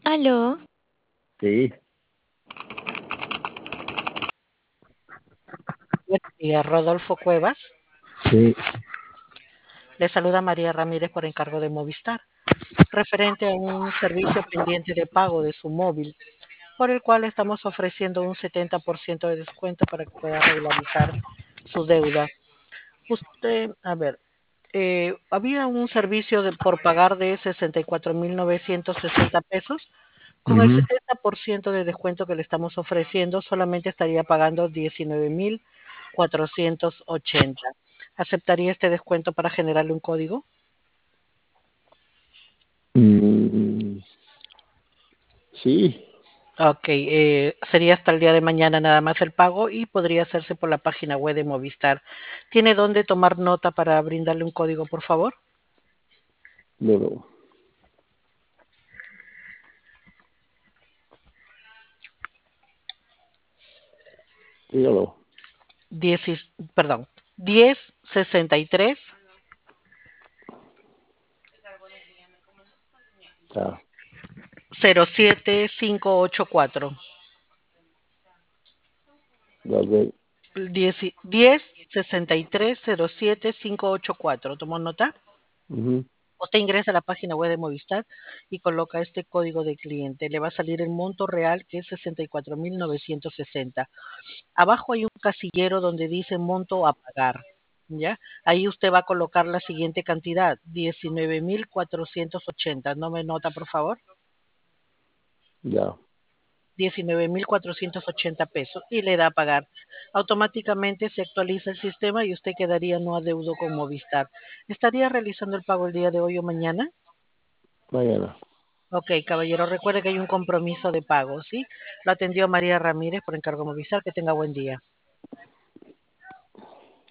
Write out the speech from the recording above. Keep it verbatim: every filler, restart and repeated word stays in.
Aló, Sí, Buen día, Rodolfo Cuevas. sí. Le saluda María Ramírez por encargo de Movistar, referente a un servicio pendiente de pago de su móvil, por el cual estamos ofreciendo un setenta por ciento de descuento para que pueda regularizar su deuda. Usted, a ver, eh, había un servicio de, por pagar de sesenta y cuatro mil novecientos sesenta pesos. Con el Ujú. setenta por ciento de descuento que le estamos ofreciendo, solamente estaría pagando diecinueve mil cuatrocientos ochenta. ¿Aceptaría este descuento para generarle un código? Mm, sí, Ok, eh, sería hasta el día de mañana nada más el pago y podría hacerse por la página web de Movistar. ¿Tiene dónde tomar nota para brindarle un código, por favor? luego, dígalo. Diez, perdón, diez sesenta y tres Ya, cero siete cinco ocho cuatro. dale. diez sesenta y tres cero siete cinco ocho cuatro. ¿Tomó nota? Ujú. Usted ingresa a la página web de Movistar y coloca este código de cliente. Le va a salir el monto real, que es sesenta y cuatro mil novecientos sesenta. Abajo hay un casillero donde dice monto a pagar. ¿Ya? Ahí usted va a colocar la siguiente cantidad, diecinueve mil cuatrocientos ochenta. ¿No me nota, por favor? Ya, diecinueve mil cuatrocientos ochenta pesos y le da a pagar. Automáticamente se actualiza el sistema y usted quedaría no adeudo con Movistar. ¿Estaría realizando el pago el día de hoy o mañana? mañana. Ok, caballero, recuerde que hay un compromiso de pago, ¿sí? Lo atendió María Ramírez por encargo Movistar. Que tenga buen día.